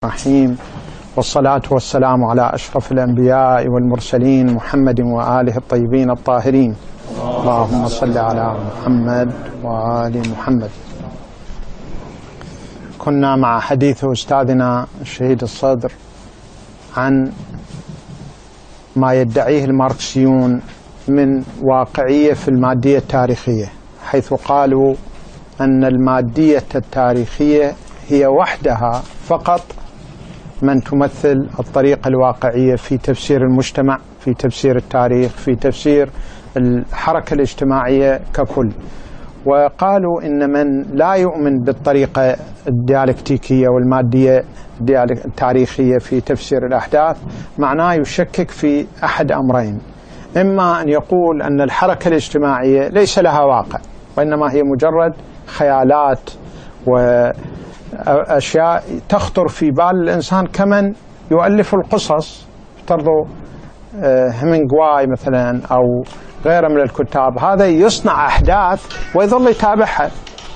الرحيم، والصلاة والسلام على أشرف الأنبياء والمرسلين محمد وآله الطيبين الطاهرين. اللهم صل على محمد وآل محمد. كنا مع حديث أستاذنا الشهيد الصدر عن ما يدعيه الماركسيون من واقعية في المادية التاريخية، حيث قالوا أن المادية التاريخية هي وحدها فقط من تمثل الطريقة الواقعية في تفسير المجتمع، في تفسير التاريخ، في تفسير الحركة الاجتماعية ككل. وقالوا إن من لا يؤمن بالطريقة الديالكتيكية والمادية التاريخية في تفسير الأحداث معناه يشكك في أحد أمرين: إما أن يقول أن الحركة الاجتماعية ليس لها واقع، وإنما هي مجرد خيالات وأشياء تخطر في بال الإنسان كمن يؤلف القصص، افترضوا هيمنغواي مثلا أو غيره من الكتاب، هذا يصنع أحداث ويظل يتابعها،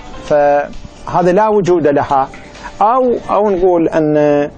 فهذا لا وجود لها. أو نقول أن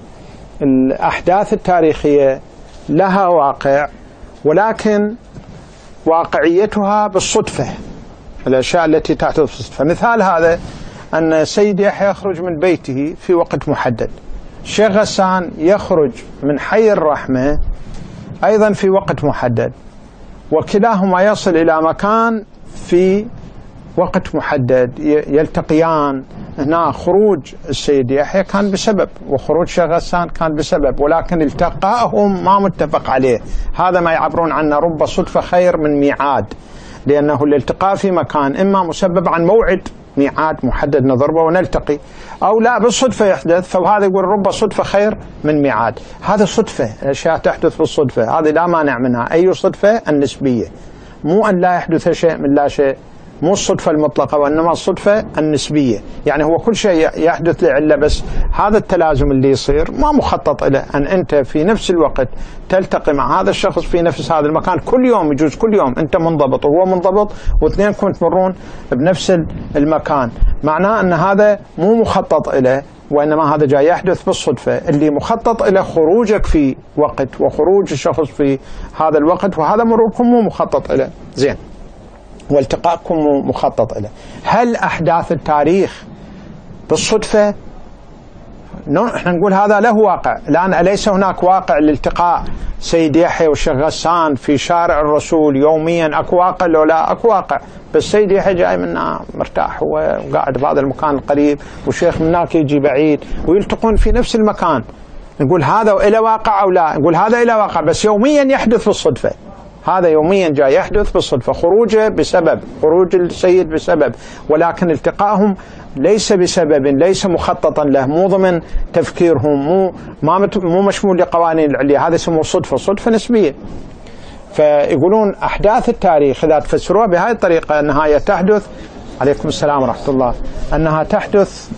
الأحداث التاريخية لها واقع، ولكن واقعيتها بالصدفة، الأشياء التي تحدث بالصدفة. مثال هذا أن سيد يحيى يخرج من بيته في وقت محدد، الشيخ غسان يخرج من حي الرحمة أيضا في وقت محدد، وكلاهما يصل إلى مكان في وقت محدد، يلتقيان. هنا خروج السيد يحيى كان بسبب، وخروج الشيخ غسان كان بسبب، ولكن التقائهم ما متفق عليه. هذا ما يعبرون عنه رب صدفة خير من ميعاد، لأنه الالتقاء في مكان إما مسبب عن موعد ميعاد محدد نضربه ونلتقي، أو لا بالصدفة يحدث، فهذا يقول رب صدفة خير من ميعاد. هذا صدفة، أشياء تحدث بالصدفة، هذه لا مانع منها. أي صدفة؟ النسبية، مو أن لا يحدث شيء من لا شيء، مو الصدفة المطلقة، وإنما الصدفة النسبية. يعني هو كل شيء يحدث لعلة، بس هذا التلازم اللي يصير ما مخطط له، أن أنت في نفس الوقت تلتقي مع هذا الشخص في نفس هذا المكان كل يوم، يجوز كل يوم أنت منضبط وهو منضبط واثنينكم تمرون بنفس المكان، معناه أن هذا مو مخطط له، وإنما هذا جاي يحدث بالصدفة. اللي مخطط إلى خروجك في وقت وخروج الشخص في هذا الوقت، وهذا مروركم مو مخطط إليه، زين، والتقاءكم مخطط له. هل أحداث التاريخ بالصدفة؟ احنا نقول هذا له واقع. الآن أليس هناك واقع لالتقاء سيد يحيى والشيخ غسان في شارع الرسول يوميا؟ أكو واقع لو لا؟ أكو واقع، بس سيد يحيى جاي منا مرتاح، هو قاعد بهذا المكان القريب، والشيخ من هناك يجي بعيد، ويلتقون في نفس المكان. نقول هذا إله واقع أو لا؟ نقول هذا إله واقع، بس يوميا يحدث بالصدفة. هذا يوميا جاي يحدث بالصدفة، خروجه بسبب، خروج السيد بسبب، ولكن التقائهم ليس بسبب، ليس مخططا له، مو ضمن تفكيرهم، مو مشمول لقوانين العليا. هذا اسمه صدفة، صدفة نسبية. فيقولون أحداث التاريخ إذا تفسروها بهذه الطريقة أنها تحدث، عليكم السلام ورحمة الله، أنها تحدث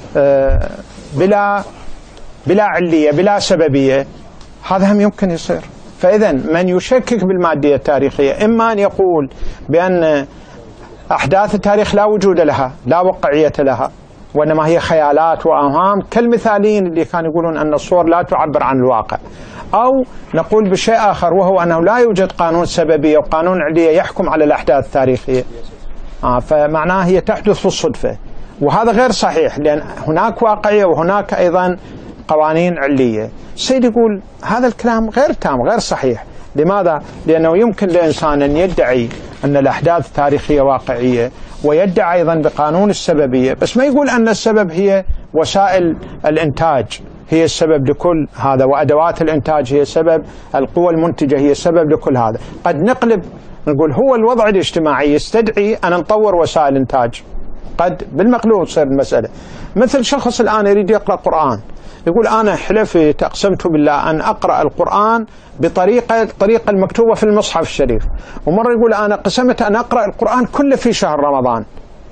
بلا علية، بلا سببية، هذا هم يمكن يصير. فإذا من يشكك بالمادية التاريخية إما أن يقول بأن أحداث التاريخ لا وجود لها، لا واقعية لها، وإنما هي خيالات وأوهام، كالمثالين اللي كانوا يقولون أن الصور لا تعبر عن الواقع. أو نقول بشيء آخر، وهو أنه لا يوجد قانون سببية وقانون علية يحكم على الأحداث التاريخية، فمعناه هي تحدث بالصدفة، وهذا غير صحيح، لأن هناك واقعية وهناك أيضا قوانين علية. السيد يقول هذا الكلام غير تام، غير صحيح. لماذا؟ لأنه يمكن لإنسان أن يدعي أن الأحداث التاريخية واقعية، ويدعي أيضا بقانون السببية، بس ما يقول أن السبب هي وسائل الإنتاج هي السبب لكل هذا، وأدوات الإنتاج هي سبب، القوى المنتجة هي سبب لكل هذا. قد نقلب نقول هو الوضع الاجتماعي يستدعي أن نطور وسائل إنتاج، قد بالمقلوب تصير المسألة. مثل شخص الآن يريد يقرأ قرآن، يقول أنا حلفت أقسمت بالله أن أقرأ القرآن الطريقة المكتوبة في المصحف الشريف، ومرة يقول أنا قسمت أن أقرأ القرآن كله في شهر رمضان.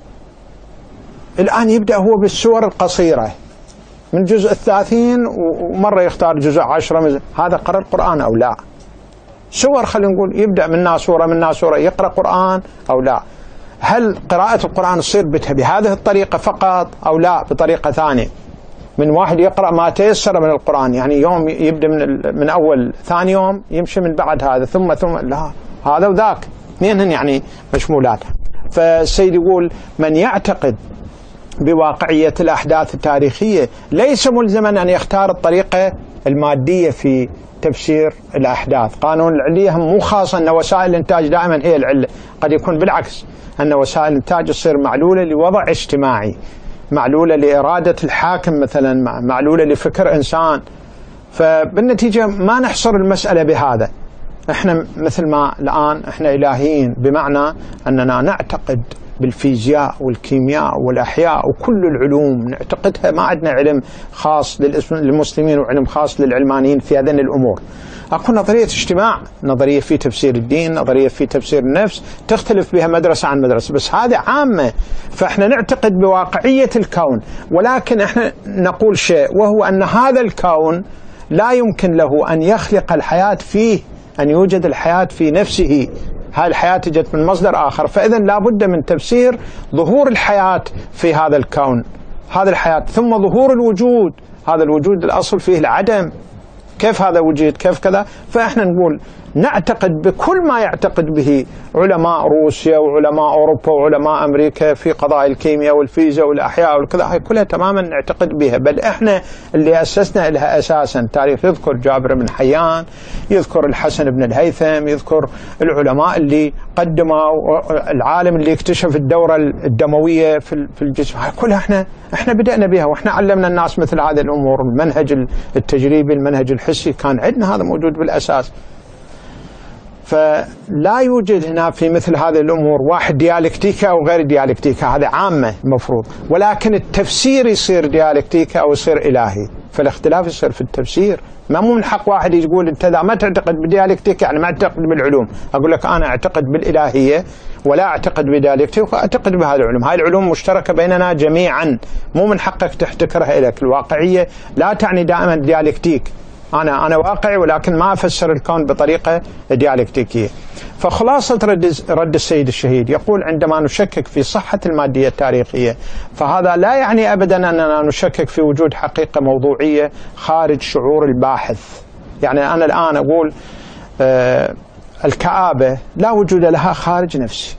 الآن يبدأ هو بالسور القصيرة من جزء 30، ومرة يختار جزء 10، هذا قرأ القرآن أو لا؟ سور، خلينا نقول يبدأ منها سورة يقرأ قرآن أو لا؟ هل قراءة القرآن تصير بهذه الطريقة فقط أو لا بطريقة ثانية؟ من واحد يقرأ ما تيسر من القرآن، يعني يوم يبدأ من أول، ثاني يوم يمشي من بعد هذا، ثم لا، هذا وذاك اثنين يعني مشمولات. فالسيد يقول من يعتقد بواقعية الأحداث التاريخية ليس ملزما أن يختار الطريقة المادية في تفسير الأحداث. قانون العلية مو خاص أن وسائل الإنتاج دائما هي العلة، قد يكون بالعكس، أن وسائل الإنتاج تصير معلولة لوضع اجتماعي، معلولة لإرادة الحاكم مثلا، معلولة لفكر إنسان. فبالنتيجة ما نحصر المسألة بهذا. احنا مثل ما الآن احنا إلهيين، بمعنى أننا نعتقد بالفيزياء والكيمياء والأحياء وكل العلوم نعتقدها، ما عندنا علم خاص للمسلمين وعلم خاص للعلمانيين في هذين الأمور. أكو نظرية اجتماع، نظرية في تفسير الدين، نظرية في تفسير النفس، تختلف بها مدرسة عن مدرسة، بس هذه عامة. فإحنا نعتقد بواقعية الكون، ولكن إحنا نقول شيء، وهو أن هذا الكون لا يمكن له أن يخلق الحياة فيه، أن يوجد الحياة في نفسه. هذه الحياة جت من مصدر آخر، فإذا لا بد من تفسير ظهور الحياة في هذا الكون، هذا الحياة، ثم ظهور الوجود. هذا الوجود الأصل فيه العدم، كيف هذا وجد، كيف كذا. فإحنا نقول نعتقد بكل ما يعتقد به علماء روسيا وعلماء أوروبا وعلماء أمريكا في قضايا الكيمياء والفيزياء والأحياء والكذا، هاي كلها تماما نعتقد بها. بل إحنا اللي أسسنا لها أساسا. تاريخ يذكر جابر بن حيان، يذكر الحسن بن الهيثم، يذكر العلماء اللي قدموا، العالم اللي اكتشف الدورة الدموية في الجسم. هاي كلها احنا بدأنا بها، واحنا علمنا الناس مثل هذه الأمور. المنهج التجريبي، المنهج الحسي، كان عندنا هذا موجود بالأساس. فلا يوجد هنا في مثل هذه الأمور واحد ديالكتيكا أو غير ديالكتيكا، هذا عامة المفروض، ولكن التفسير يصير ديالكتيكا أو يصير إلهي. فالاختلاف يصير في التفسير. ما مو من حق واحد يقول أنت إذا ما تعتقد بديالكتيكا يعني ما تعتقد بالعلوم. أقول لك أنا أعتقد بالإلهية ولا أعتقد بديالكتيكا، وأعتقد بهذه العلوم. هاي العلوم مشتركة بيننا جميعا، مو من حقك تحتكرها إليك. الواقعية لا تعني دائما ديالكتيك. أنا واقعي ولكن ما أفسر الكون بطريقة ديالكتيكية. فخلاصة رد السيد الشهيد يقول عندما نشكك في صحة المادية التاريخية، فهذا لا يعني أبدا أننا نشكك في وجود حقيقة موضوعية خارج شعور الباحث. يعني أنا الآن أقول الكآبة لا وجود لها خارج نفسي،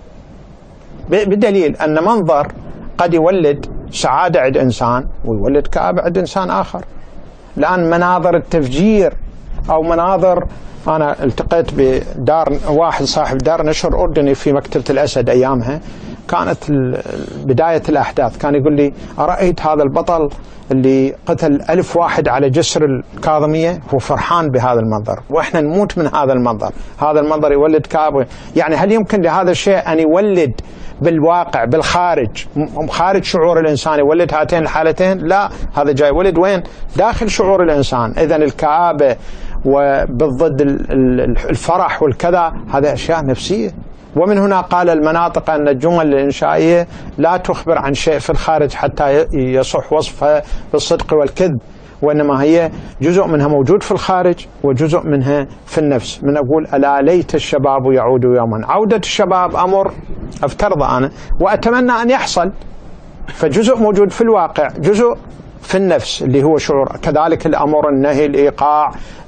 بدليل أن منظر قد يولد سعادة عند إنسان ويولد كآبة عند إنسان آخر. الآن مناظر التفجير أو مناظر، أنا التقيت بدار واحد صاحب دار نشر أردني في مكتبة الأسد أيامها، كانت بداية الأحداث، كان يقول لي أرأيت هذا البطل اللي قتل 1000 واحد على جسر الكاظمية، هو فرحان بهذا المنظر، وإحنا نموت من هذا المنظر. هذا المنظر يولد كآبة. يعني هل يمكن لهذا الشيء أن يولد بالواقع بالخارج، خارج شعور الإنسان، يولد هاتين الحالتين؟ لا، هذا جاي يولد وين؟ داخل شعور الإنسان. إذن الكآبة وبالضد الفرح والكذا هذا أشياء نفسية. ومن هنا قال المناطق أن الجمل الإنشائية لا تخبر عن شيء في الخارج حتى يصح وصفها بالصدق والكذب، وإنما هي جزء منها موجود في الخارج وجزء منها في النفس. من أقول ألا ليت الشباب يعود يوما. عودة الشباب أمر أفترض أنا وأتمنى أن يحصل، فجزء موجود في الواقع، جزء في النفس اللي هو شعور. كذلك الأمر، النهي، الإيقاع،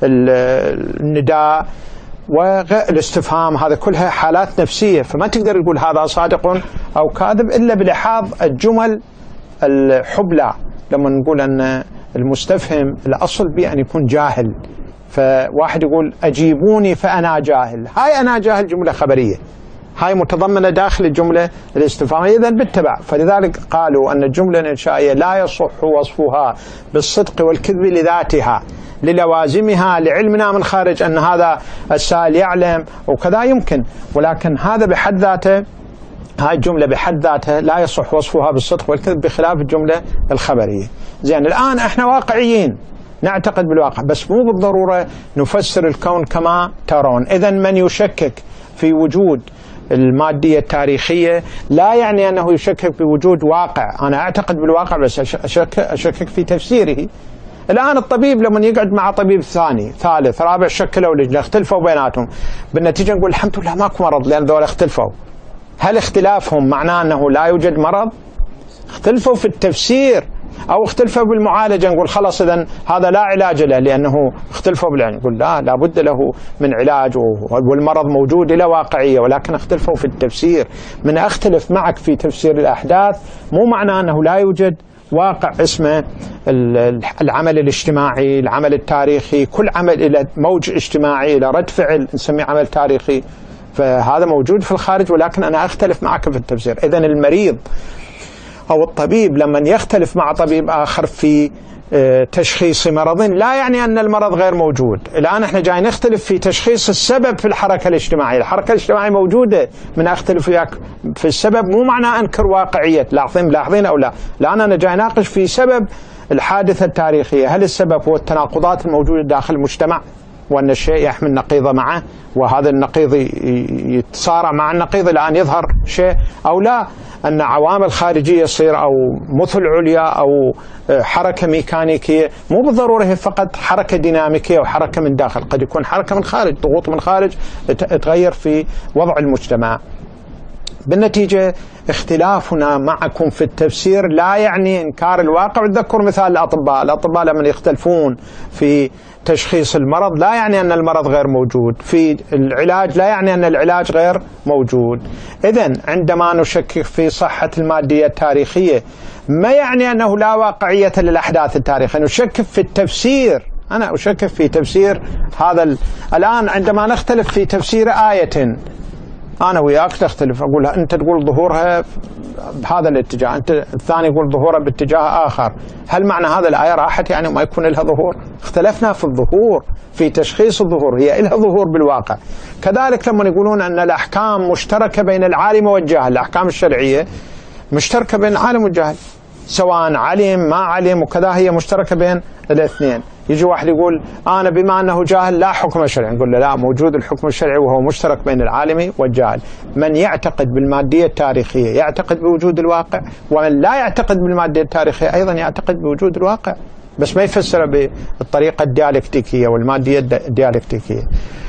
النداء والاستفهام، هذا كلها حالات نفسية. فما تقدر تقول هذا صادق أو كاذب إلا بلحاظ الجمل الحبلى. لما نقول أن المستفهم الأصل بأن يكون جاهل، فواحد يقول أجيبوني فأنا جاهل، هاي أنا جاهل جملة خبرية، هاي متضمنة داخل الجملة الاستفهامية، إذن بالتبع. فلذلك قالوا أن الجملة الإنشائية لا يصح وصفها بالصدق والكذب لذاتها، للوازمها، لعلمنا من خارج أن هذا السائل يعلم وكذا يمكن، ولكن هذا بحد ذاته، هاي الجملة بحد ذاتها لا يصح وصفها بالصدق والكذب بخلاف الجملة الخبرية. زين، الآن احنا واقعيين نعتقد بالواقع، بس مو بالضرورة نفسر الكون كما ترون. إذن من يشكك في وجود المادية التاريخية لا يعني أنه يشكك بوجود واقع. أنا أعتقد بالواقع بس أشكك في تفسيره. الآن الطبيب لما يقعد مع طبيب ثاني ثالث رابع شكلوا لجنة اختلفوا بيناتهم، بالنتيجة نقول الحمد لله ماكو مرض لأن ذولا اختلفوا. هل اختلافهم معناه أنه لا يوجد مرض؟ اختلفوا في التفسير، أو اختلفوا بالمعالجة نقول خلاص إذن هذا لا علاج له لأنه اختلفوا بالعلاج، نقول لا لابد له من علاج والمرض موجود له واقعية، ولكن اختلفوا في التفسير. من أختلف معك في تفسير الأحداث مو معناه أنه لا يوجد واقع اسمه العمل الاجتماعي، العمل التاريخي، كل عمل إلى موج اجتماعي إلى رد فعل نسميه عمل تاريخي، فهذا موجود في الخارج، ولكن أنا أختلف معك في التفسير. إذن المريض أو الطبيب لما يختلف مع طبيب آخر في تشخيص مرض لا يعني أن المرض غير موجود. الآن احنا جاي نختلف في تشخيص السبب في الحركة الاجتماعية، الحركة الاجتماعية موجودة، من أختلف وياك في السبب مو معنى أنكر واقعية. لاحظين أو لا؟ الآن أنا جاي ناقش في سبب الحادثة التاريخية، هل السبب هو التناقضات الموجودة داخل المجتمع وأن الشيء يحمل نقيضة معه وهذا النقيض يتصارع مع النقيض الآن يظهر شيء، أو لا أن عوامل خارجية تصير أو مثل عليا أو حركة ميكانيكية مو بالضرورة هي فقط حركة ديناميكية وحركة من داخل، قد يكون حركة من خارج، ضغوط من خارج تغير في وضع المجتمع. بالنتيجة اختلافنا معكم في التفسير لا يعني إنكار الواقع. وتذكر مثال الأطباء لما يختلفون في تشخيص المرض لا يعني أن المرض غير موجود، في العلاج لا يعني أن العلاج غير موجود. إذن عندما نشكك في صحة المادية التاريخية ما يعني أنه لا واقعية للأحداث التاريخية، نشكك في التفسير. أنا أشكك في تفسير هذا الآن عندما نختلف في تفسير آية أنا وياك تختلف، أقول أنت تقول ظهورها بهذا الاتجاه، أنت الثاني يقول ظهورها باتجاه آخر، هل معنى هذا الآية راحت يعني ما يكون لها ظهور؟ اختلفنا في الظهور، في تشخيص الظهور، هي لها ظهور بالواقع. كذلك لما يقولون أن الأحكام مشتركة بين العالم والجاهل، الأحكام الشرعية مشتركة بين العالم والجاهل، سواء علم ما علم وكذا هي مشتركة بين الاثنين. يجي واحد يقول أنا بما أنه جاهل لا حكم شرعي، نقول له لا، موجود الحكم الشرعي وهو مشترك بين العالم والجاهل. من يعتقد بالمادية التاريخية يعتقد بوجود الواقع، ومن لا يعتقد بالمادية التاريخية أيضا يعتقد بوجود الواقع، بس ما يفسر بالطريقة الديالكتيكية والمادية الديالكتيكية.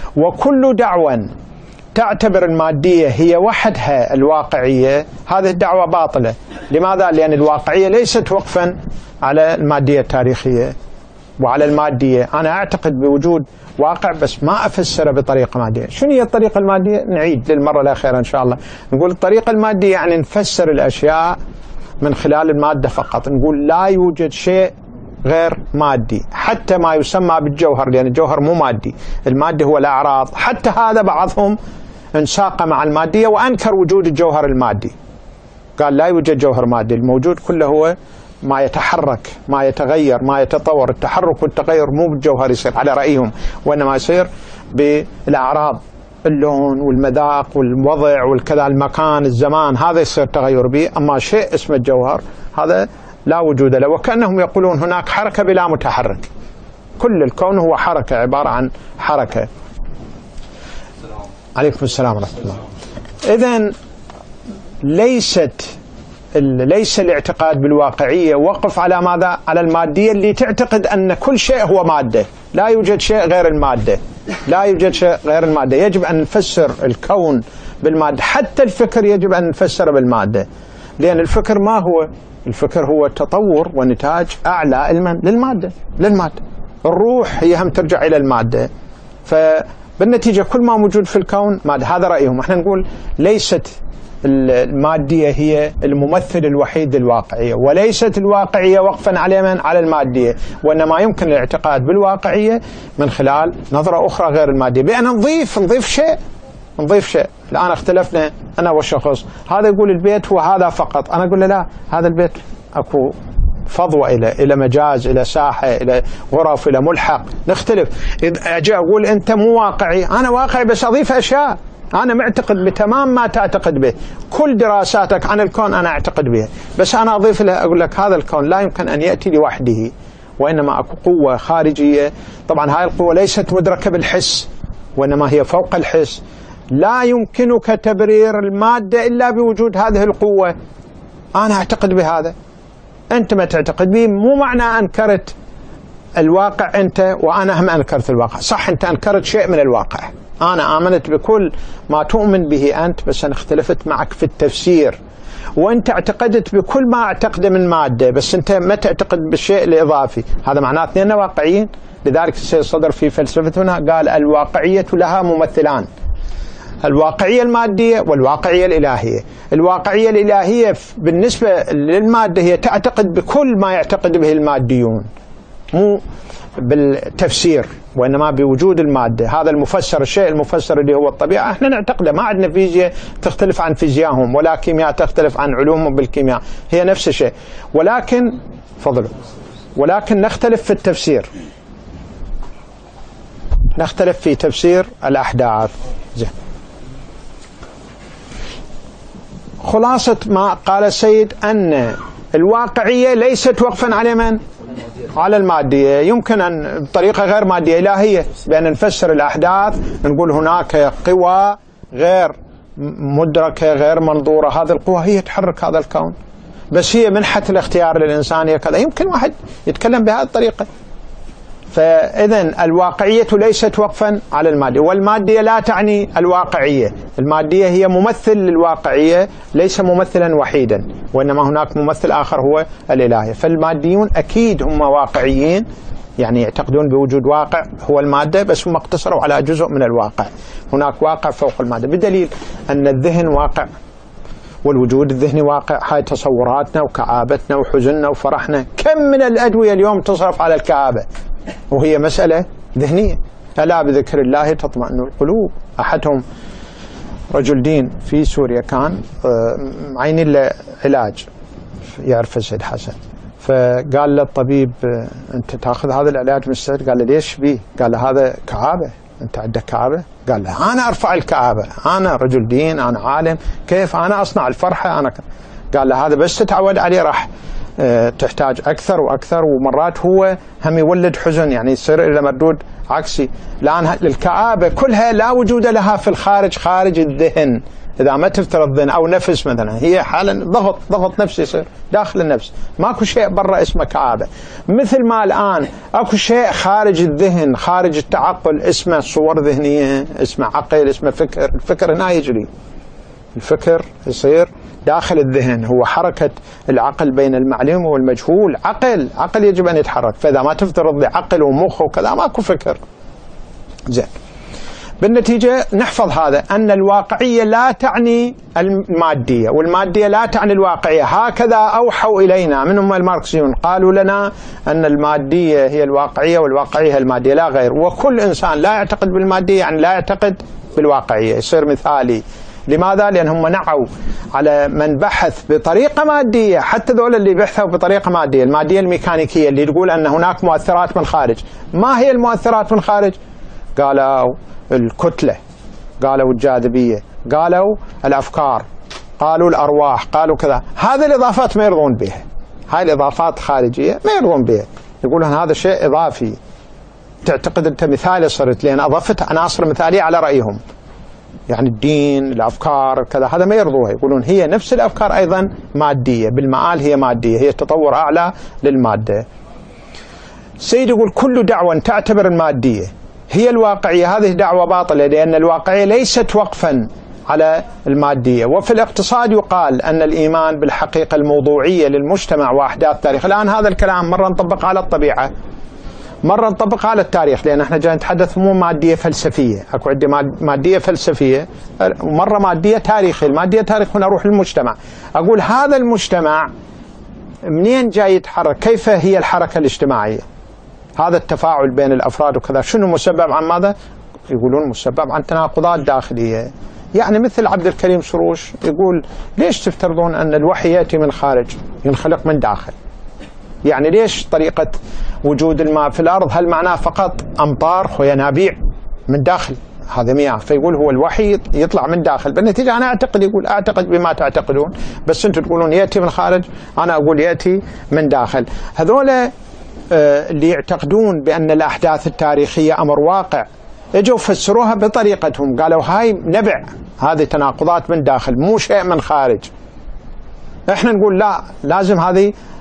وكل دعوة تعتبر المادية هي وحدها الواقعية هذه الدعوة باطلة. لماذا؟ لأن الواقعية ليست وقفا على المادية التاريخية وعلى المادية. أنا أعتقد بوجود واقع بس ما أفسره بطريقة مادية. شنو هي الطريقة المادية؟ نعيد للمرة الأخيرة إن شاء الله، نقول الطريقة المادية يعني نفسر الأشياء من خلال المادة فقط، نقول لا يوجد شيء غير مادي، حتى ما يسمى بالجوهر، لأن الجوهر مو مادي، المادي هو الأعراض، حتى هذا بعضهم انساق مع المادية وأنكر وجود الجوهر المادي، قال لا يوجد جوهر مادي، الموجود كله هو ما يتحرك، ما يتغير، ما يتطور. التحرك والتغير مو بالجوهر يصير على رأيهم، وإنما يصير بالأعراض، اللون والمذاق والوضع والكذا، المكان الزمان، هذا يصير تغير به. أما شيء اسمه الجوهر هذا لا وجود له. وكأنهم يقولون هناك حركة بلا متحرك، كل الكون هو حركة، عبارة عن حركة. عليكم السلام ورحمة الله. إذن ليس الاعتقاد بالواقعية وقف على ماذا؟ على المادية اللي تعتقد أن كل شيء هو مادة، لا يوجد شيء غير المادة، لا يوجد شيء غير المادة. يجب أن نفسر الكون بالمادة، حتى الفكر يجب أن نفسره بالمادة، لأن الفكر ما هو؟ الفكر هو تطور ونتاج أعلى علما للمادة. الروح هي هم ترجع إلى المادة، فبالنتيجة كل ما موجود في الكون مادة. هذا رأيهم. احنا نقول ليست المادية هي الممثل الوحيد للواقعية، وليست الواقعية وقفا على المادية، وإنما يمكن الاعتقاد بالواقعية من خلال نظرة أخرى غير المادية، بأن نضيف شيء. الآن اختلفنا أنا والشخص، هذا يقول البيت هو هذا فقط، أنا أقول له لا، هذا البيت أكو فضوى إلى مجاز، إلى ساحة، إلى غرف، إلى ملحق. نختلف. إذا أجي أقول أنت مو واقعي، أنا واقعي بس أضيف أشياء، أنا معتقد بتمام ما تعتقد به، كل دراساتك عن الكون أنا أعتقد بها، بس أنا أضيف له، أقول لك هذا الكون لا يمكن أن يأتي لوحده، وإنما أكو قوة خارجية. طبعا هاي القوة ليست مدركة بالحس، وإنما هي فوق الحس. لا يمكنك تبرير المادة إلا بوجود هذه القوة. أنا أعتقد بهذا، أنت ما تعتقد به، مو معنى أنكرت الواقع أنت وأنا هم أنكرت الواقع. صح، أنت أنكرت شيء من الواقع، أنا آمنت بكل ما تؤمن به أنت، بس أنا اختلفت معك في التفسير. وأنت اعتقدت بكل ما اعتقده من مادة، بس أنت ما تعتقد بالشيء الإضافي، هذا معناه اثنين واقعيين. لذلك السيد صدر في فلسفتنا قال الواقعية لها ممثلان، الواقعية المادية والواقعية الإلهية. الواقعية الإلهية بالنسبة للمادة هي تعتقد بكل ما يعتقد به الماديون، مو بالتفسير وإنما بوجود المادة. هذا المفسر، الشيء المفسر اللي هو الطبيعة، احنا نعتقده. ما عندنا فيزياء تختلف عن فيزيائهم، ولا كيمياء تختلف عن علومهم بالكيمياء، هي نفس الشيء، ولكن نختلف في التفسير، نختلف في تفسير الأحداث. زين. خلاصة ما قال السيد أن الواقعية ليست وقفا على من؟ على المادية. يمكن أن بطريقة غير مادية إلهية، بأن نفسر الأحداث نقول هناك قوى غير مدركة غير منظورة، هذه القوى هي تحرك هذا الكون، بس هي منحة الاختيار للإنسان كذا. يمكن واحد يتكلم بهذه الطريقة. فإذن الواقعية ليست وقفا على المادية، والمادية لا تعني الواقعية. المادية هي ممثل للواقعية، ليس ممثلا وحيدا، وإنما هناك ممثل آخر هو الإلهية. فالماديون أكيد هم واقعيين، يعني يعتقدون بوجود واقع هو المادة، بس هم اقتصروا على جزء من الواقع. هناك واقع فوق المادة، بدليل أن الذهن واقع والوجود الذهني واقع. هاي تصوراتنا وكآبتنا وحزننا وفرحنا. كم من الأدوية اليوم تصرف على الكآبة وهي مسألة ذهنية. ألا بذكر الله تطمئن القلوب. أحدهم رجل دين في سوريا كان معين له علاج، يعرف السيد حسن، فقال له الطبيب أنت تأخذ هذا العلاج مستعد؟ قال له ليش بيه؟ قال له هذا كآبة، أنت عندك كآبة؟ قال له أنا أرفع الكآبة، أنا رجل دين، أنا عالم، كيف أنا أصنع الفرحة؟ أنا قال له هذا بس تتعود عليه راح تحتاج أكثر وأكثر، ومرات هو هم يولد حزن، يعني يصير إلى مردود عكسي. لأن الكآبة كلها لا وجود لها في الخارج، خارج الذهن. إذا ما تفترض ذهن أو نفس مثلا، هي حالا ضغط نفسي يصير داخل النفس، ماكو شيء برا اسمه كآبة. مثل ما الآن أكو شيء خارج الذهن، خارج التعقل، اسمه صور ذهنية، اسمه عقل، اسمه فكر. الفكر هنا يجري، الفكر يصير داخل الذهن، هو حركة العقل بين المعلوم والمجهول. عقل يجب أن يتحرك، فإذا ما تفترض عقل ومخ وكذا ماكو فكر. زين. بالنتيجة نحفظ هذا، أن الواقعية لا تعني المادية، والمادية لا تعني الواقعية. هكذا أوحوا إلينا من هم الماركسيون، قالوا لنا أن المادية هي الواقعية والواقعية هي المادية، لا غير. وكل إنسان لا يعتقد بالمادية يعني لا يعتقد بالواقعية، يصير مثالي. لماذا؟ لأنهم نعوا على من بحث بطريقة مادية، حتى ذول اللي بحثوا بطريقة مادية، المادية الميكانيكية اللي تقول أن هناك مؤثرات من خارج. ما هي المؤثرات من خارج؟ قالوا الكتلة، قالوا الجاذبية، قالوا الأفكار، قالوا الأرواح، قالوا كذا. هذه الإضافات ما يرضون بها، هاي الإضافات خارجية ما يرضون بها، يقولون هذا شيء إضافي، تعتقد أنت مثالي صرت لأن أضفت عناصر مثالية على رأيهم. يعني الدين، الأفكار كذا، هذا ما يرضوها، يقولون هي نفس الأفكار أيضا مادية، بالمآل هي مادية، هي تطور أعلى للمادة. السيد يقول كل دعوة تعتبر المادية هي الواقعية، هذه دعوة باطلة، لأن الواقعية ليست وقفا على المادية. وفي الاقتصاد يقال أن الإيمان بالحقيقة الموضوعية للمجتمع وأحداث تاريخ. الآن هذا الكلام مرة نطبق على الطبيعة، مرة نطبق على التاريخ، لأن احنا جاي نتحدث مو مادية فلسفية، اكو عندي مادية فلسفية ومرة مادية تاريخية. المادية تاريخ هنا اروح للمجتمع، اقول هذا المجتمع منين جاي يتحرك؟ كيف هي الحركة الاجتماعية؟ هذا التفاعل بين الأفراد وكذا، شنو مسبب عن ماذا؟ يقولون مسبب عن تناقضات داخلية. يعني مثل عبد الكريم سروش يقول ليش تفترضون أن الوحي يأتي من خارج ينخلق من داخل؟ يعني ليش طريقة وجود الماء في الأرض هل معناه فقط أمطار وينابيع من داخل؟ هذا مياه، فيقول هو الوحي يطلع من داخل. بالنتيجة أنا أعتقد، يقول أعتقد بما تعتقدون، بس أنتم تقولون يأتي من خارج، أنا أقول يأتي من داخل. هذول اللي يعتقدون بأن الأحداث التاريخية أمر واقع اجوا فسروها بطريقتهم، قالوا هاي نبع، هذه تناقضات من داخل مو شيء من خارج. احنا نقول لا، لازم هذه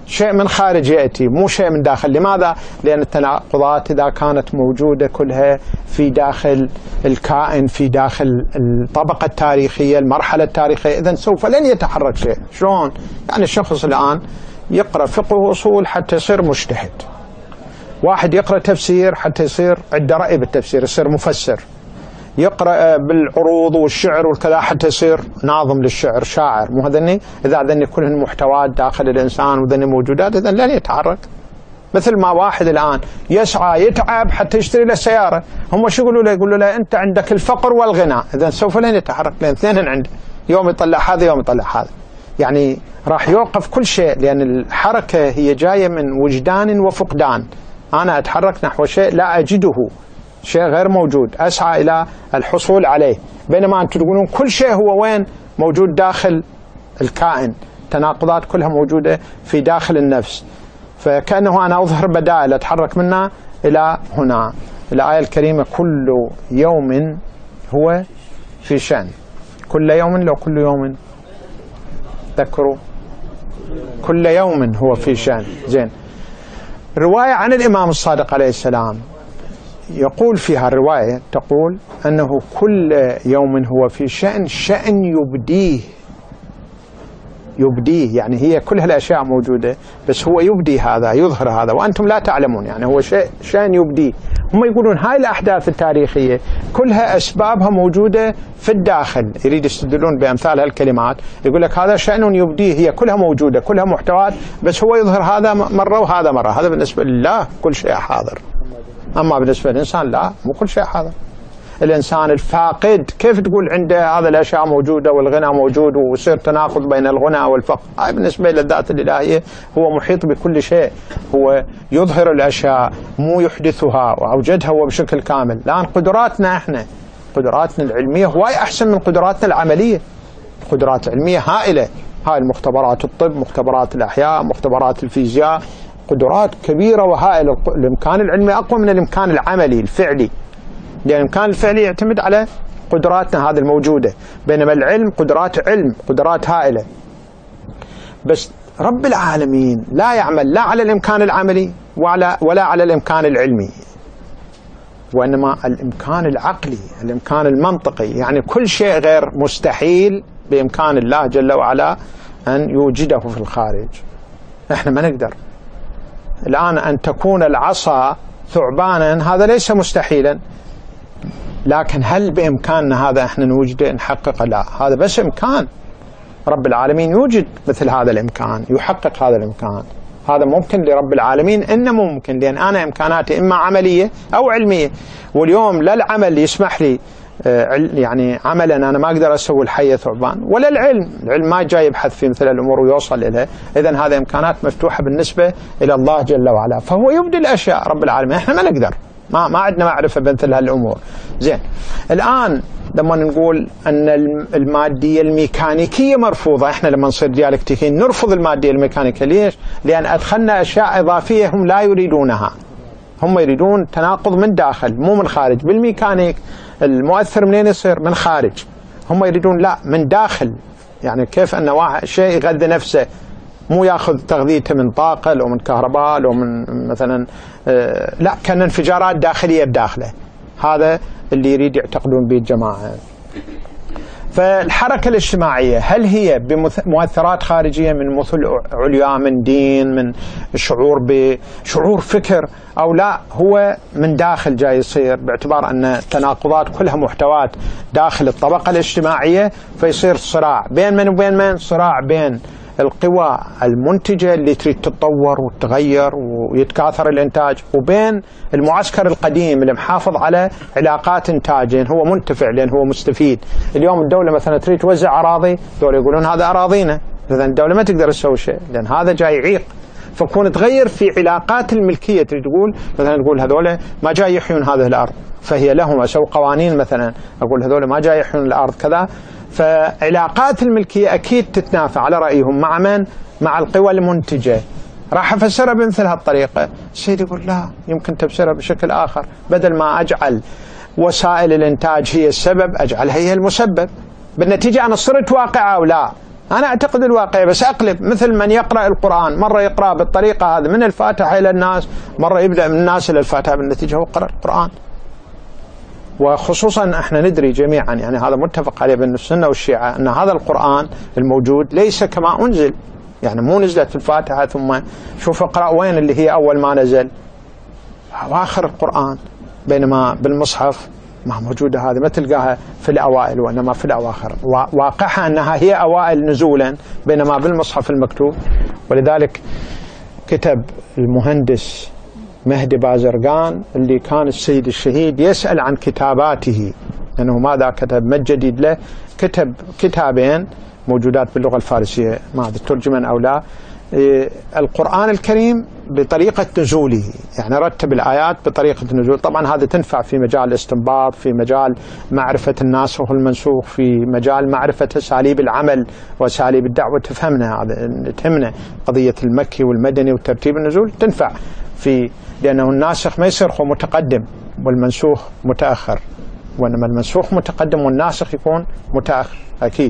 شيء من خارج يأتي مو شيء من داخل. لماذا؟ لأن التناقضات إذا كانت موجودة كلها في داخل الكائن، في داخل الطبقة التاريخية، المرحلة التاريخية، إذن سوف لن يتحرك شيء. شلون؟ يعني الشخص الآن يقرأ فقه وأصول حتى يصير مجتهد، واحد يقرأ تفسير حتى يصير عنده رأي بالتفسير، يصير مفسر، يقرأ بالعروض والشعر والكذا حتى يصير ناظم للشعر، شاعر. مو هذني إذا هذني كلهن محتوات داخل الإنسان وذني موجودات، إذن لن يتحرك. مثل ما واحد الآن يسعى يتعب حتى يشتري له سيارة، هم شو يقولوا له؟ يقولوا له أنت عندك الفقر والغنى، إذن سوف لن يتحرك، لأن اثنين عنده، يوم يطلع هذا يوم يطلع هذا. يعني راح يوقف كل شيء، لأن الحركة هي جاية من وجدان وفقدان. أنا أتحرك نحو شيء لا أجده، شيء غير موجود، أسعى إلى الحصول عليه، بينما أنتم تقولون كل شيء هو وين؟ موجود داخل الكائن، تناقضات كلها موجودة في داخل النفس. فكأنه أنا أظهر بدائل أتحرك منها إلى هنا. الآية الكريمة كل يوم هو في شأن. كل يوم لو كل يوم تذكروا كل يوم هو في شأن. زين، رواية عن الإمام الصادق عليه السلام يقول فيها الرواية، تقول أنه كل يوم هو في شأن، شأن يبديه، يعني هي كل هالأشياء موجودة بس هو يبدي هذا، يظهر هذا وأنتم لا تعلمون. يعني هو شأن يبديه. هم يقولون هاي الأحداث التاريخية كلها أسبابها موجودة في الداخل، يريد يستدلون بأمثال هالكلمات، يقول لك هذا شأن يبديه، هي كلها موجودة، كلها محتوات، بس هو يظهر هذا مرة وهذا مرة. هذا بالنسبة لله كل شيء حاضر، أما بالنسبة للإنسان لا، مو كل شيء حاضر. الإنسان الفاقد كيف تقول عنده هذه الأشياء موجودة والغنى موجود ويصير تناقض بين الغنى والفقر؟ هاي بالنسبة للذات الإلهية هو محيط بكل شيء، هو يظهر الأشياء مو يحدثها وأوجدها هو بشكل كامل. الآن قدراتنا إحنا، قدراتنا العلمية هواي أحسن من قدراتنا العملية. قدرات علمية هائلة، هاي المختبرات الطب، مختبرات الأحياء، مختبرات الفيزياء، قدرات كبيرة وهائلة. الإمكان العلمي أقوى من الإمكان العملي الفعلي، لأن الإمكان الفعلي يعتمد على قدراتنا هذه الموجودة، بينما العلم قدرات علم، قدرات هائلة. بس رب العالمين لا يعمل لا على الإمكان العملي ولا على الإمكان العلمي، وإنما الإمكان العقلي، الإمكان المنطقي. يعني كل شيء غير مستحيل بإمكان الله جل وعلا أن يوجده في الخارج. إحنا ما نقدر. الآن أن تكون العصا ثعبانا هذا ليس مستحيلا، لكن هل بإمكاننا هذا احنا نوجده نحققه؟ لا، هذا بس إمكان. رب العالمين يوجد مثل هذا الإمكان، يحقق هذا الإمكان. هذا ممكن لرب العالمين، إنه ممكن، لأن أنا إمكاناتي إما عملية أو علمية. واليوم لا العمل يسمح لي يعني عملا أنا ما أقدر أسوي الحية ثعبان، ولا العلم ما جاي يبحث في مثل الأمور ويوصل إليها. إذن هذا إمكانات مفتوحة بالنسبة إلى الله جل وعلا، فهو يبدي الأشياء رب العالمين. إحنا ما نقدر، ما عندنا معرفة بمثل هالأمور. زين، الآن لما نقول أن المادية الميكانيكية مرفوضة، إحنا لما نصير ديالكتيكيين نرفض المادية الميكانيكية. ليش؟ لأن أدخلنا أشياء إضافية هم لا يريدونها، هم يريدون تناقض من داخل مو من خارج. بالميكانيك المؤثر منين يصير؟ من خارج. هم يريدون لا، من داخل. يعني كيف أن واحد شيء يغذي نفسه، مو ياخذ تغذيته من طاقة لو من كهرباء لو من مثلا لا، كان انفجارات داخلية بداخله. هذا اللي يريد يعتقدون به الجماعة. فالحركة الاجتماعية هل هي بمؤثرات خارجية من مثل عليا، من دين، من شعور فكر، أو لا هو من داخل جاي يصير، باعتبار أن التناقضات كلها محتوات داخل الطبقة الاجتماعية، فيصير صراع بين من وبين من؟ صراع بين القوى المنتجة اللي تريد تتطور وتتغير ويتكاثر الإنتاج، وبين المعسكر القديم اللي محافظ على علاقات إنتاج، لأن هو منتفع، لأن هو مستفيد. اليوم الدولة مثلا تريد توزع أراضي، دول يقولون هذا أراضينا، إذن الدولة ما تقدر تسوي شيء، لأن هذا جاي يعيق. فكون تغير في علاقات الملكية، تريد تقول مثلا، تقول هذول ما جاي يحيون هذه الأرض فهي لهم، أسوي قوانين مثلا أقول هذول ما جاي يحيون الأرض كذا. فعلاقات الملكية أكيد تتنافى على رأيهم مع من؟ مع القوى المنتجة. راح أفسرها بمثل هالطريقة. السيد يقول لا، يمكن تفسرها بشكل آخر، بدل ما أجعل وسائل الإنتاج هي السبب أجعلها هي المسبب. بالنتيجة أنا صرت واقعة أو لا؟ أنا أعتقد الواقعية بس أقلب، مثل من يقرأ القرآن مرة يقرأ بالطريقة هذه من الفاتحة إلى الناس، مرة يبدأ من الناس إلى الفاتحة، بالنتيجة هو قرأ القرآن. وخصوصا احنا ندري جميعا، يعني هذا متفق عليه بين السنة والشيعة، أن هذا القرآن الموجود ليس كما أنزل، يعني مو نزلت في الفاتحة ثم شوف اقرأ وين اللي هي أول ما نزل، أواخر القرآن، بينما بالمصحف ما موجودة هذه، ما تلقاها في الأوائل وإنما في الأواخر، واقعها أنها هي أوائل نزولا بينما بالمصحف المكتوب. ولذلك كتب المهندس مهدي بازرقان اللي كان السيد الشهيد يسأل عن كتاباته أنه ماذا كتب، ما الجديد له، كتب كتابين موجودات باللغة الفارسية، ما أدري ترجمن أو لا، القرآن الكريم بطريقة نزوله، يعني رتب الآيات بطريقة النزول. طبعا هذا تنفع في مجال الاستنباط، في مجال معرفة الناسخ والمنسوخ، في مجال معرفة أساليب العمل وأساليب الدعوة، تفهمنا هذا، تهمنا قضية المكي والمدني وترتيب النزول، تنفع في، لأنه الناسخ ما يصير هو متقدم والمنسوخ متأخر، وإنما المنسوخ متقدم والناسخ يكون متأخر أكيد.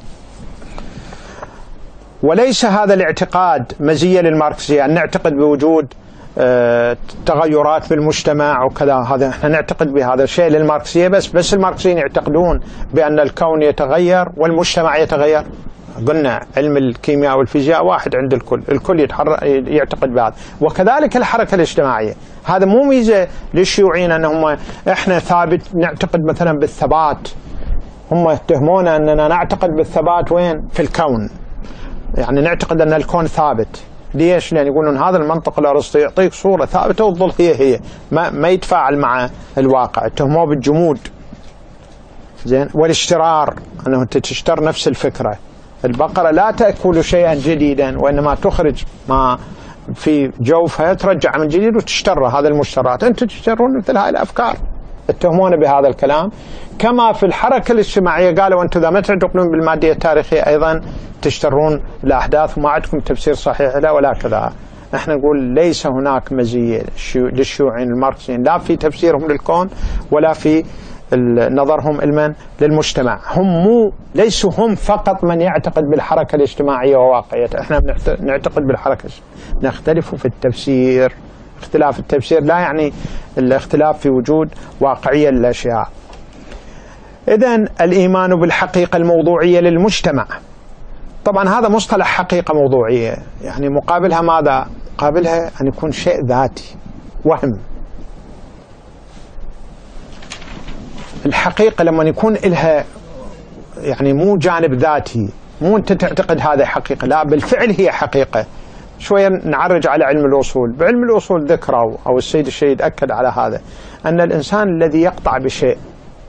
وليس هذا الاعتقاد مزية للماركسية أن نعتقد بوجود تغيرات بالمجتمع وكذا، هذا احنا نعتقد بهذا الشيء للماركسية بس الماركسيين يعتقدون بأن الكون يتغير والمجتمع يتغير. قلنا علم الكيمياء والفيزياء واحد عند الكل يعتقد بهذا، وكذلك الحركة الاجتماعية. هذا مو ميزة للشيوعيين أنهم احنا ثابت نعتقد مثلا بالثبات، هم يتهمون أننا نعتقد بالثبات وين؟ في الكون، يعني نعتقد أن الكون ثابت. ليش؟ لأن يقولون هذا المنطق الأرسطي يعطيك صورة ثابتة والظل هي ما يتفاعل مع الواقع، اتهموه بالجمود. زين، والاشترار، أنه أنت تشتر نفس الفكرة. البقرة لا تأكل شيئا جديدا وإنما تخرج ما في جوفها ترجع من جديد وتشتره، هذا المشترات، أنتم تشترون مثل هاي الأفكار، اتهمون بهذا الكلام. كما في الحركة الاجتماعية قالوا أنتم إذا ما تعتقدون بالمادية التاريخية أيضا تشترون الأحداث وما عندكم تفسير صحيح لا ولا كذا. احنا نقول ليس هناك مزية للشيوعيين الماركسيين لا في تفسيرهم للكون ولا في نظرهم علما للمجتمع. هم ليسوا هم فقط من يعتقد بالحركة الاجتماعية وواقعيتها، احنا نعتقد بالحركة، نختلف في التفسير. اختلاف التفسير لا يعني الاختلاف في وجود واقعية للأشياء. إذن الإيمان بالحقيقة الموضوعية للمجتمع، طبعا هذا مصطلح حقيقة موضوعية، يعني مقابلها ماذا؟ مقابلها أن يكون شيء ذاتي، وهم. الحقيقة لما يكون لها يعني مو جانب ذاتي، مو أنت تعتقد هذا حقيقة، لا بالفعل هي حقيقة. شوية نعرج على علم الأصول. بعلم الأصول ذكروا أو السيد الشهيد أكد على هذا، أن الإنسان الذي يقطع بشيء،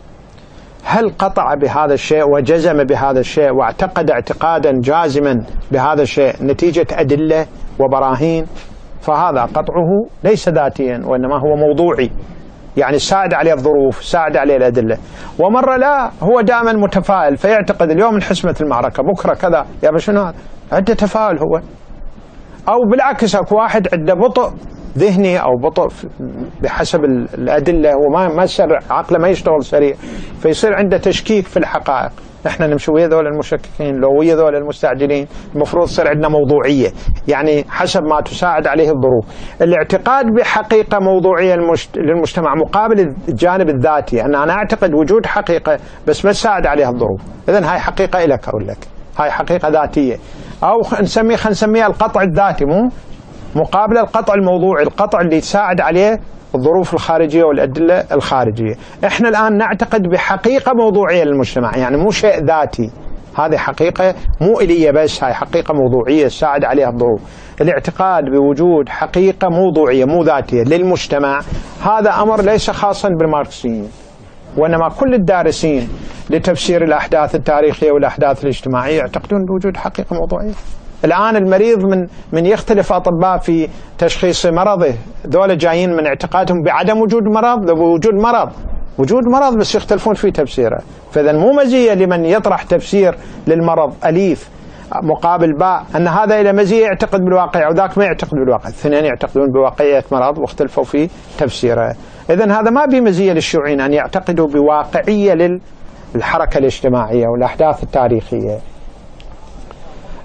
هل قطع بهذا الشيء وجزم بهذا الشيء واعتقد اعتقادا جازما بهذا الشيء نتيجة أدلة وبراهين، فهذا قطعه ليس ذاتيا وإنما هو موضوعي، يعني ساعد عليه الظروف، ساعد عليه الأدلة. ومرة لا، هو دائما متفائل فيعتقد اليوم انحسمت المعركة بكرة كذا، يا شنو هذا؟ عنده تفاؤل هو. أو بالعكس أكو واحد عنده بطء ذهني أو بطء بحسب الأدلة، هو ما يسرع عقله، ما يشتغل سريع، فيصير عنده تشكيك في الحقائق. احنا نمشي ويا ذول المشككين، لو ويا ذول المستعجلين، المفروض تصير عندنا موضوعية، يعني حسب ما تساعد عليه الظروف. الاعتقاد بحقيقة موضوعية للمجتمع مقابل الجانب الذاتي، أن أنا أعتقد وجود حقيقة بس ما تساعد عليها الظروف، إذن هاي حقيقة إلك أقول لك، هاي حقيقة ذاتية. أو خلينا نسميها القطع الذاتي، مو مقابل القطع الموضوعي، القطع اللي تساعد عليه الظروف الخارجية والأدلة الخارجية. احنا الآن نعتقد بحقيقة موضوعية للمجتمع، يعني مو شيء ذاتي، هذه حقيقة مو إلية بس، هاي حقيقة موضوعية تساعد عليها الظروف. الاعتقاد بوجود حقيقة موضوعية مو ذاتية للمجتمع، هذا أمر ليس خاصا بالماركسيين، وإنما كل الدارسين لتفسير الأحداث التاريخية والأحداث الاجتماعية يعتقدون بوجود حقيقة موضوعية. الآن المريض من يختلف أطباء في تشخيص مرضه، ذولا جايين من اعتقادهم بعدم وجود مرض لوجود مرض، وجود مرض بس يختلفون في تفسيره. فإذا مو مزية لمن يطرح تفسير للمرض أليف مقابل باء أن هذا إلى مزية يعتقد بالواقع وذاك ما يعتقد بالواقع، الاثنين يعتقدون بواقعية مرض واختلفوا في تفسيره. إذن هذا ما بمزية للشيوعيين أن يعتقدوا بواقعية للحركة الاجتماعية والأحداث التاريخية.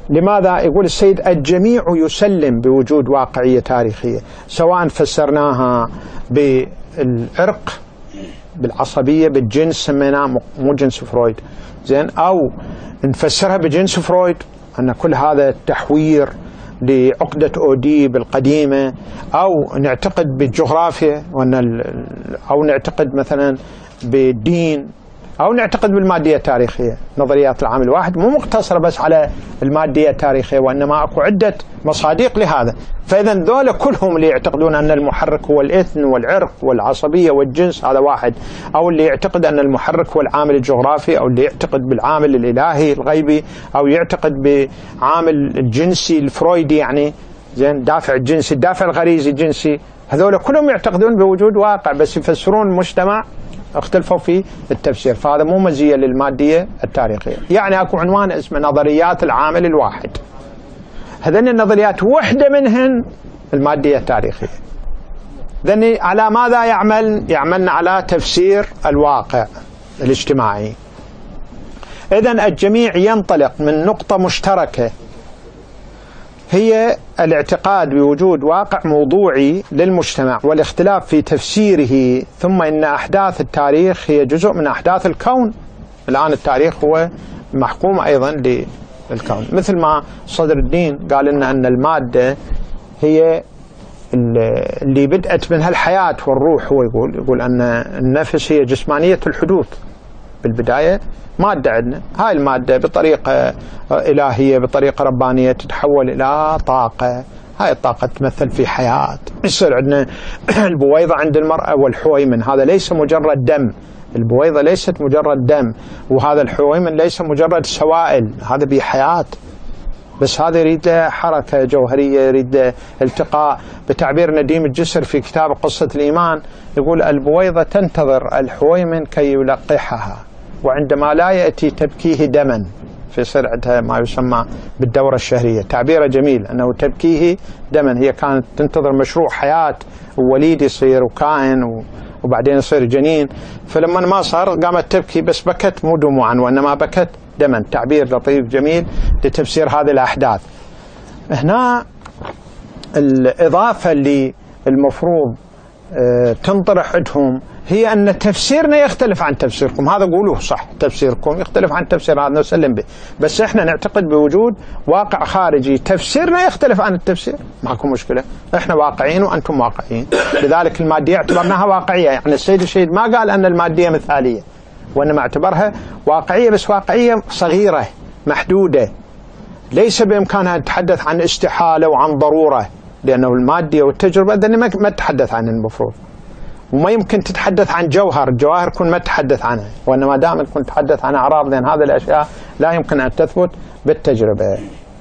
لماذا؟ يقول السيد الجميع يسلم بوجود واقعية تاريخية، سواء فسرناها بالعرق، بالعصبية، بالجنس سميناه مو جنس فرويد زين، أو نفسرها بجنس فرويد أن كل هذا تحوير لعقدة أوديب القديمة، أو نعتقد بالجغرافيا أو نعتقد مثلا بالدين، أو نعتقد بالمادية التاريخية. نظريات العامل الواحد مو مقتصرة بس على المادية التاريخية، وإنما أكو عدة مصادق لهذا. فإذا ذولا كلهم اللي يعتقدون أن المحرك هو الإثن والعرق والعصبية والجنس هذا واحد، أو اللي يعتقد أن المحرك هو العامل الجغرافي، أو اللي يعتقد بالعامل الإلهي الغيبي، أو يعتقد بعامل الجنسي الفرويدي يعني زين، دافع الجنسي، الدافع الغريزي الجنسي، هذول كلهم يعتقدون بوجود واقع بس يفسرون المجتمع اختلفوا في التفسير. فهذا مو مزية للمادية التاريخية. يعني اكو عنوان اسمه نظريات العامل الواحد، هذين النظريات وحدة منهن المادية التاريخية. ذني على ماذا يعملن على تفسير الواقع الاجتماعي. إذن الجميع ينطلق من نقطة مشتركة هي الاعتقاد بوجود واقع موضوعي للمجتمع والاختلاف في تفسيره، ثم إن أحداث التاريخ هي جزء من أحداث الكون. الآن التاريخ هو محكوم أيضا للكون، مثل ما صدر الدين قال لنا أن المادة هي اللي بدأت منها الحياة والروح. هو يقول أن النفس هي جسمانية الحدوث، بالبداية مادة عندنا، هاي المادة بطريقة إلهية بطريقة ربانية تتحول إلى طاقة، هاي الطاقة تمثل في حياة. يصير عندنا البويضة عند المرأة والحويمن، هذا ليس مجرد دم، البويضة ليست مجرد دم، وهذا الحويمن ليس مجرد سوائل، هذا بحياة، بس هذا يريد له حركة جوهرية، يريد له التقاء. بتعبير نديم الجسر في كتاب قصة الإيمان يقول البويضة تنتظر الحويمن كي يلقحها، وعندما لا يأتي تبكيه دما، في سرعتها ما يسمى بالدورة الشهرية. تعبيره جميل أنه تبكيه دما، هي كانت تنتظر مشروع حياة ووليد يصير وكائن وبعدين يصير جنين، فلما ما صار قامت تبكي، بس بكت مو دموعا وإنما بكت دما. تعبير لطيف جميل لتفسير هذه الأحداث. هنا الإضافة اللي المفروض تنطرح عندهم هي أن تفسيرنا يختلف عن تفسيركم. هذا قولوه صح، تفسيركم يختلف عن تفسير هذا، نسلم به، بس احنا نعتقد بوجود واقع خارجي، تفسيرنا يختلف عن التفسير، ماكو مشكلة، احنا واقعيين وأنتم واقعيين. لذلك المادية اعتبرناها واقعية. يعني السيد الشهيد ما قال أن المادية مثالية، وإنما اعتبرها واقعية، بس واقعية صغيرة محدودة، ليس بإمكانها تتحدث عن استحالة وعن ضرورة، لأنه المادية والتجربة ذني ما تتحدث عن المفروض، وما يمكن تتحدث عن جوهر، الجواهر كن ما تتحدث عنها، وإنما دائما كن تتحدث عن أعراض، لأن هذه الأشياء لا يمكن أن تثبت بالتجربة.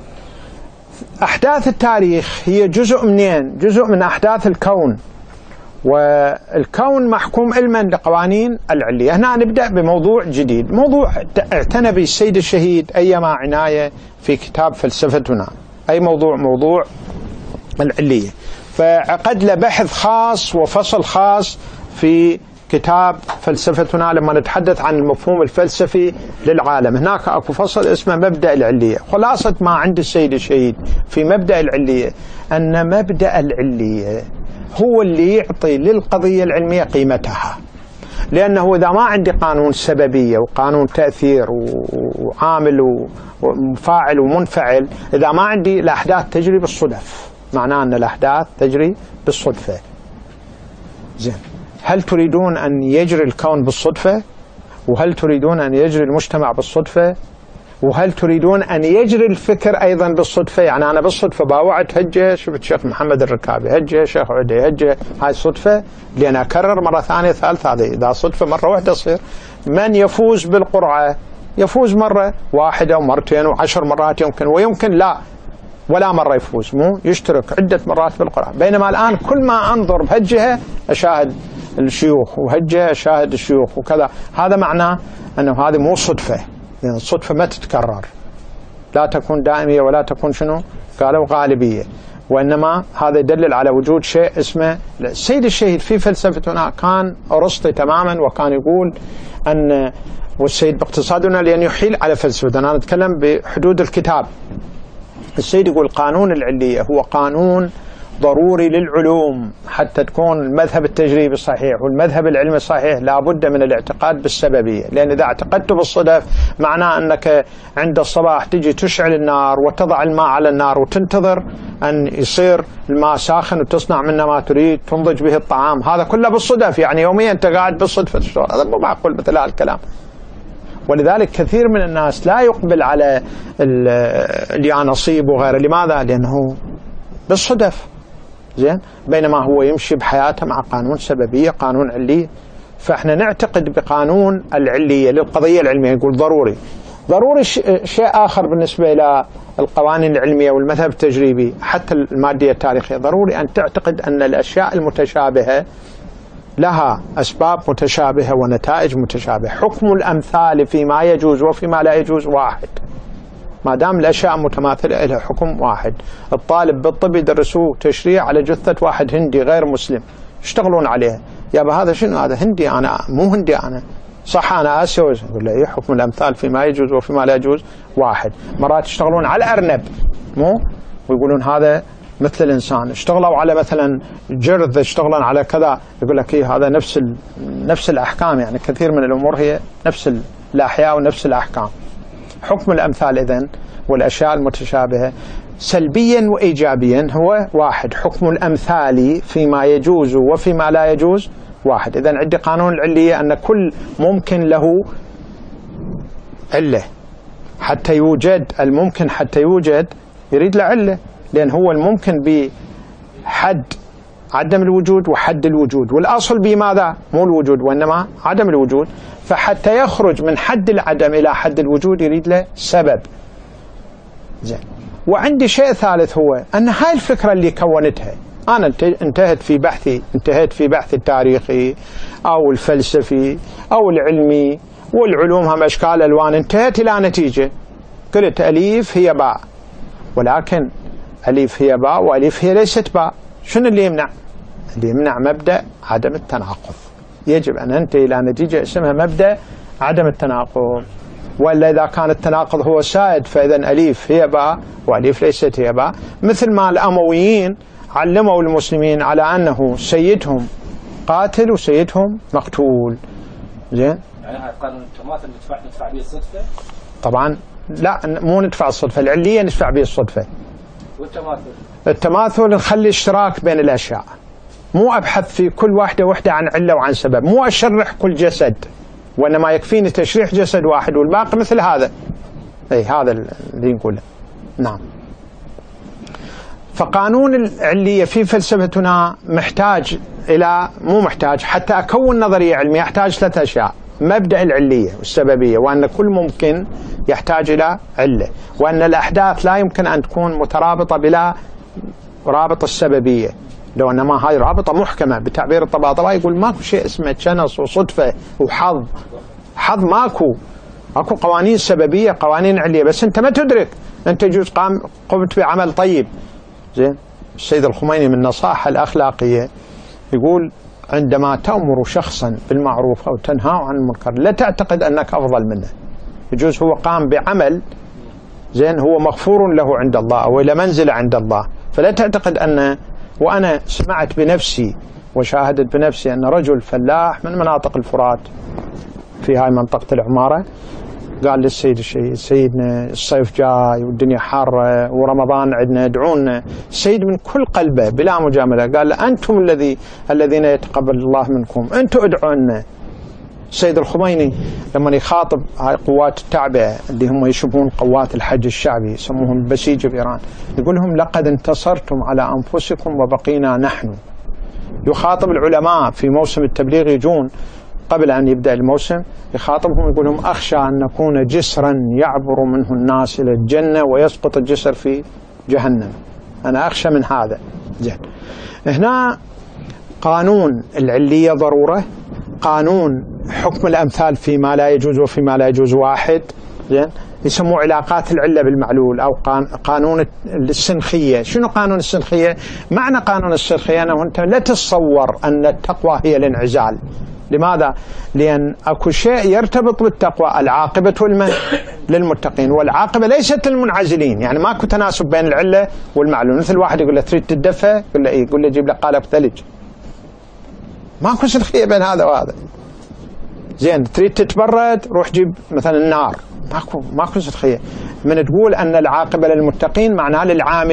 أحداث التاريخ هي جزء منين؟ جزء من أحداث الكون، والكون محكوم علما لقوانين العلية. هنا نبدأ بموضوع جديد، موضوع اعتنى به السيد الشهيد أيما عناية في كتاب فلسفتنا، أي موضوع العلية، فعقد له بحث خاص وفصل خاص في كتاب فلسفتنا لما نتحدث عن المفهوم الفلسفي للعالم. هناك اكو فصل اسمه مبدأ العلية. خلاصة ما عند السيد الشهيد في مبدأ العلية أن مبدأ العلية هو اللي يعطي للقضية العلمية قيمتها، لأنه إذا ما عندي قانون سببية وقانون تأثير وعامل وفاعل ومنفعل، إذا ما عندي الأحداث تجري بالصدف، معناه أن الأحداث تجري بالصدفة. زين، هل تريدون أن يجري الكون بالصدفة؟ وهل تريدون أن يجري المجتمع بالصدفة؟ وهل تريدون أن يجري الفكر أيضا بالصدفة؟ يعني أنا بالصدفة باوعت هجة شفت شيخ محمد الركابي، هجة شيخ عدي، هجة، هاي صدفة، لأن أكرر مرة ثانية ثالثة. هذه إذا صدفة مرة واحدة تصير. من يفوز بالقرعة يفوز مرة واحدة ومرتين وعشر مرات يمكن، ويمكن لا ولا مرة يفوز، مو يشترك عدة مرات بالقرعة. بينما الآن كل ما أنظر بهجة أشاهد الشيوخ، وهجة أشاهد الشيوخ وكذا. هذا معناه أنه هذه مو صدفة، يعني الصدفة ما تتكرر، لا تكون دائمية ولا تكون شنو قالوا غالبية، وإنما هذا يدلل على وجود شيء اسمه. السيد الشهيد في فلسفتنا كان أرسطي تماما، وكان يقول أن والسيد باقتصادنا لأن يحيل على فلسفتنا. أنا أتكلم بحدود الكتاب، السيد يقول قانون العلية هو قانون ضروري للعلوم حتى تكون المذهب التجريبي الصحيح والمذهب العلمي الصحيح. لا بد من الاعتقاد بالسببية، لأن إذا اعتقدت بالصدف معناه أنك عند الصباح تجي تشعل النار وتضع الماء على النار وتنتظر أن يصير الماء ساخن وتصنع منه ما تريد تنضج به الطعام. هذا كله بالصدف، يعني يوميا أنت قاعد بالصدفة تشتغل. هذا مو معقول مثل هذا الكلام. ولذلك كثير من الناس لا يقبل على اليانصيب وغيره. لماذا؟ لأنه بالصدف، زين، بينما هو يمشي بحياته مع قانون سببية، قانون علية. فاحنا نعتقد بقانون العلية للقضية العلمية، يقول ضروري. ضروري شيء آخر بالنسبة إلى القوانين العلمية والمذهب التجريبي حتى المادية التاريخية، ضروري أن تعتقد أن الأشياء المتشابهة لها أسباب متشابهة ونتائج متشابهة. حكم الأمثال فيما يجوز وفيما لا يجوز واحد، ما دام الأشياء متماثلة لها حكم واحد. الطالب بالطب يدرسوه تشريع على جثة واحد هندي غير مسلم، يشتغلون عليه. يابا هذا شنو؟ هذا هندي، أنا مو هندي، أنا صح أنا آسيوي. يقول له إيه؟ حكم الأمثال فيما يجوز وفيما لا يجوز واحد. مرات يشتغلون على أرنب مو ويقولون هذا مثل الإنسان. اشتغلوا على مثلا جرذ، يشتغلون على كذا، يقول لك إيه هذا نفس الأحكام. يعني كثير من الأمور هي نفس الأحياء ونفس الأحكام. حكم الأمثال إذن والأشياء المتشابهة سلبيا وإيجابيا هو واحد. حكم الأمثال فيما يجوز وفيما لا يجوز واحد. إذن عندي قانون العلية أن كل ممكن له علة حتى يوجد الممكن، حتى يوجد يريد له علة، لأن هو الممكن بحد عدم الوجود وحد الوجود، والأصل بماذا؟ مو الوجود وإنما عدم الوجود. فحتى يخرج من حد العدم إلى حد الوجود يريد له سبب. زين. وعندي شيء ثالث، هو أن هاي الفكرة اللي كونتها أنا انتهت في بحثي التاريخي أو الفلسفي أو العلمي والعلوم هم أشكال ألوان، انتهت إلى نتيجة قلت أليف هي باء، ولكن أليف هي باء وأليف هي ليست باء. شنو اللي يمنع؟ اللي يمنع مبدأ عدم التناقض. يجب أن ننتهي إلى نتيجة اسمها مبدأ عدم التناقض. وإلا إذا كان التناقض هو سائد فإذا أليف هي باء وأليف ليست هي باء. مثل ما الأمويين علموا المسلمين على أنه سيدهم قاتل وسيدهم مقتول. زين؟ يعني هاي قانون التماثل ندفع به الصدفة؟ طبعا لا، مو ندفع الصدفة، العلية ندفع به الصدفة. التماثل نخلي اشتراك بين الأشياء، مو أبحث في كل واحدة عن علة وعن سبب، مو أشرح كل جسد، وإنما يكفيني تشريح جسد واحد والباقي مثل هذا. أي هذا اللي نقوله. نعم. فقانون العلية في فلسفتنا محتاج إلى، مو محتاج، حتى أكون نظرية علمية أحتاج 3 أشياء: مبدأ العلية والسببية، وأن كل ممكن يحتاج إلى علة، وأن الأحداث لا يمكن أن تكون مترابطة بلا رابط السببية، لو أنما هاي رابطة محكمة. بتعبير الطباطبائي يقول ماكو شيء اسمه شنص وصدفة وحظ. حظ ماكو قوانين سببية، قوانين علية، بس أنت ما تدرك. أنت يجوز قمت بعمل طيب. زين. السيد الخميني من النصائح الأخلاقية يقول عندما تأمر شخصا بالمعروف أو تنهاه عن المنكر لا تعتقد أنك أفضل منه. يجوز هو قام بعمل زين هو مغفور له عند الله أو إلى منزلة عند الله، فلا تعتقد أن. وأنا سمعت بنفسي وشاهدت بنفسي أن رجل فلاح من مناطق الفرات في هاي منطقة العمارة قال للسيد سيدنا الصيف جاي والدنيا حارة ورمضان عندنا، ادعونا. السيد من كل قلبه بلا مجاملة قال له أنتم الذين يتقبل الله منكم، أنتم ادعونا. السيد الخميني لما يخاطب هاي قوات التعبئة اللي هم يشبهون قوات الحج الشعبي يسموهم البسيج بإيران، يقول لهم لقد انتصرتم على أنفسكم وبقينا نحن. يخاطب العلماء في موسم التبليغ يجون قبل أن يبدأ الموسم، يخاطبهم يقول لهم أخشى أن نكون جسرا يعبر منه الناس إلى الجنة ويسقط الجسر في جهنم، أنا أخشى من هذا. جهد. هنا قانون العلية ضرورة، قانون حكم الأمثال فيما لا يجوز وفيما لا يجوز واحد. زين. يسموه علاقات العلة بالمعلول أو قانون السنخية. شنو قانون السنخية؟ معنى قانون السنخية أنه أنت لا تتصور أن التقوى هي الانعزال، لماذا؟ لأن أكو شيء يرتبط بالتقوى، العاقبة للمتقين، والعاقبة ليست للمنعزلين. يعني ماكو تناسب بين العلة والمعلول. مثل واحد يقول له تريد تدفى، يقول له إيه؟ يقول له جيب له قالب ثلج. ماكو سلخية بين هذا وهذا. زين تريد تتبرد، روح جيب مثلا النار. ماكو سلخية. من تقول أن العاقبة للمتقين معناها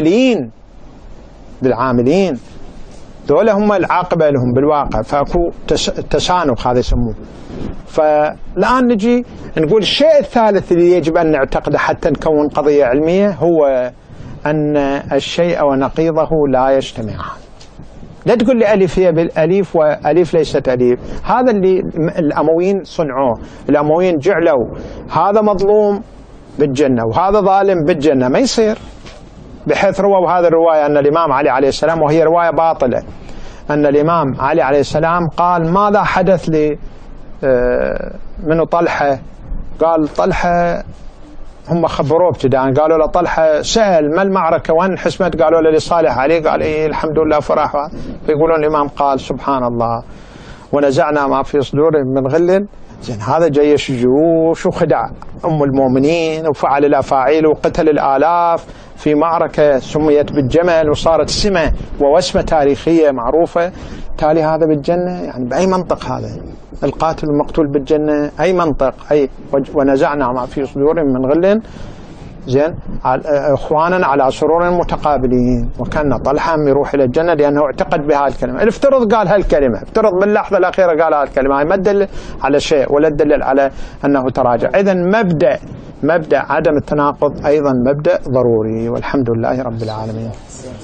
للعاملين ذولا هم العاقبة لهم بالواقع، فأكو تسانق هذا يسموه. فالآن نجي نقول الشيء الثالث اللي يجب أن نعتقده حتى نكون قضية علمية هو أن الشيء ونقيضه لا يجتمعان. لا تقول لي ألف هي بالأليف وأليف ليست أليف. هذا اللي الأمويين صنعوه. الأمويين جعلوا هذا مظلوم بالجنة وهذا ظالم بالجنة، ما يصير. بحيث رووا هذه الرواية أن الإمام علي عليه السلام، وهي رواية باطلة، أن الإمام علي عليه السلام قال ماذا حدث لي من طلحة؟ قال طلحة، هم خبروه ابتداء، قالوا له طلحة سأل ما المعركة وين حسمت؟ قالوا له لصالح علي. قال إيه الحمد لله فرح. فيقولون الإمام قال سبحان الله ونزعنا ما في صدورهم من غل. زين هذا جيش جيوش وخدع أم المؤمنين وفعل الأفاعيل وقتل الآلاف في معركة سميت بالجمل وصارت سمة ووسمة تاريخية معروفة. تالي هذا بالجنة؟ يعني بأي منطق هذا؟ القاتل المقتول بالجنة؟ أي منطق؟ أي ونزعنا ما في صدورهم من غل زين إخوانا على سرور متقابلين. وكان طلحة يروح إلى الجنة لأنه اعتقد بها الكلمة. افترض قال هالكلمة، افترض باللحظة الأخيرة قال هالكلمة، ما تدل على شيء ولا تدل على أنه تراجع. إذن مبدأ عدم التناقض أيضا مبدأ ضروري، والحمد لله رب العالمين.